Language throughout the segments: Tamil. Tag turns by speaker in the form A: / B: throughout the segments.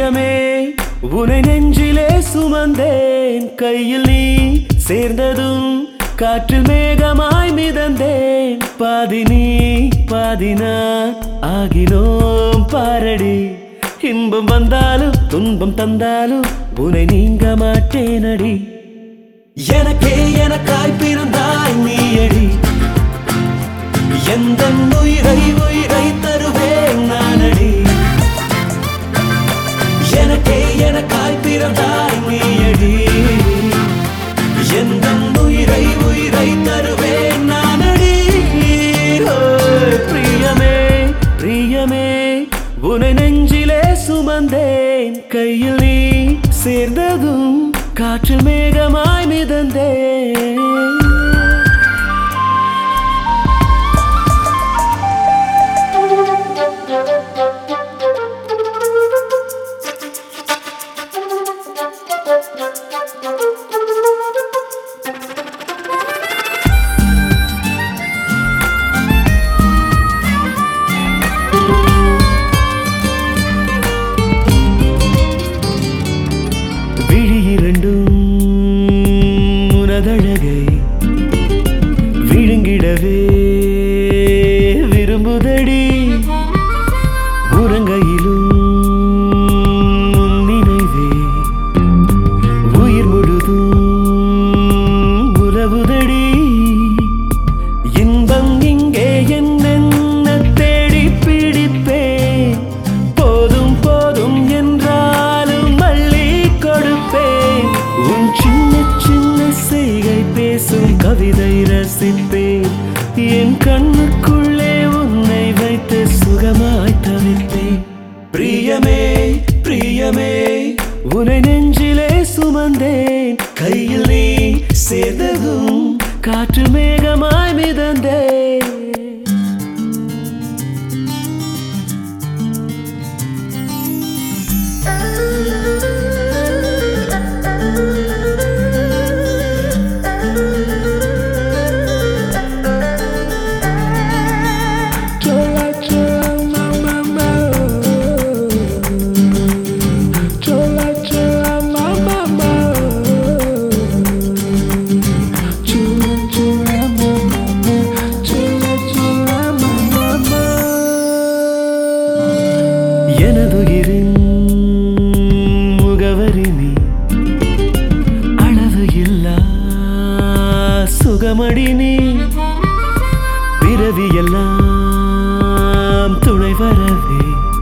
A: பிரியமே உனை நெஞ்சிலே சுமந்தேன் கையில் நீ சேர்ந்ததும் காற்றில் மேகமாய் மிதந்தேன் பாதி நீ பாதி நான் ஆகினோம் பாரடி இன்பம் வந்தாலும் துன்பம் தந்தாலும் உனை நீங்க மாட்டேனடி எனக்கே எனக்காய் பிறந்தாய் நீயடி எந்த உயிரை உயிரை தருவேன் நானடி எனக்கே எனக்காய் பிறந்தாய் நீயடி எந்த உயிரை உயிரை தருவேன் நானடி பிரியமே பிரியமே உனை நெஞ்சிலே சுமந்தேன் கையில் நீ சேர்ந்ததும் காற்றில் மேகமாய் மிதந்தேன் உனதழகை விழுங்கிடவே விரும்புதடி உறங்கையிலும் நினைவே உயிர் முழுதும் உறவுதடி இன்பம் இங்கே என்ன தேடி பிடிப்பேன் போதும் போதும் என்றாலும் மல்லி கொடுப்பேன் உன் சின்ன சின்ன செய்கை பேசும் கவிதை ரசிப்பேன் என் கண்ணுக்குள்ளே உன்னை வைத்து சுகமாய் தவிப்பேன் பிரியமே பிரியமே உனை நெஞ்சிலே சுமந்தேன் கையில் நீ சேர்ந்ததும் காற்று மேகமாய் மிதந்தேன் எனதுயிரின் முகவரி நீ அளவு இல்லா சுகமடி நீ பிறவியெல்லாம் துணை வரவே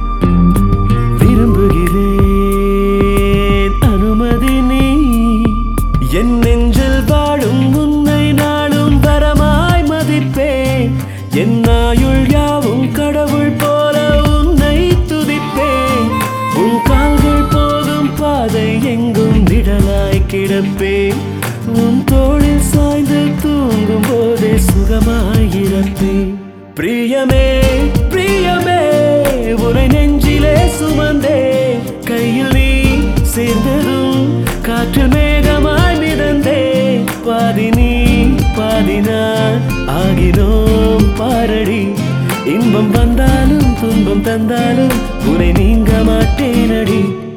A: விரும்புகிறேன் அனுமதி நீ என் நெஞ்சில் வாழும் உன்னை நாளும் வரமாய் மதிப்பேன் என் ஆயுள் யாவும் கடவுள் போல உன்னை துதிப்பேன் உன் கால்கள் போகும் பாதை எங்கும் நிழலாய் கிடப்பேன் உன் தோளில் சாய்ந்து தூங்கும் போதே சுகமாயிருப்பேன் பிரியமே பிரியமே உனை நெஞ்சிலே சுமந்தேன் கையில் நீ சேர்ந்ததும் காற்றில் மேகமாய் மிதந்தேன் பாதி நீ பாதி நான் ஆகினோம் பாரடி இன்பம் வந்தாலும் துன்பம் தந்தாலும் உனை நீங்க மாட்டேனடி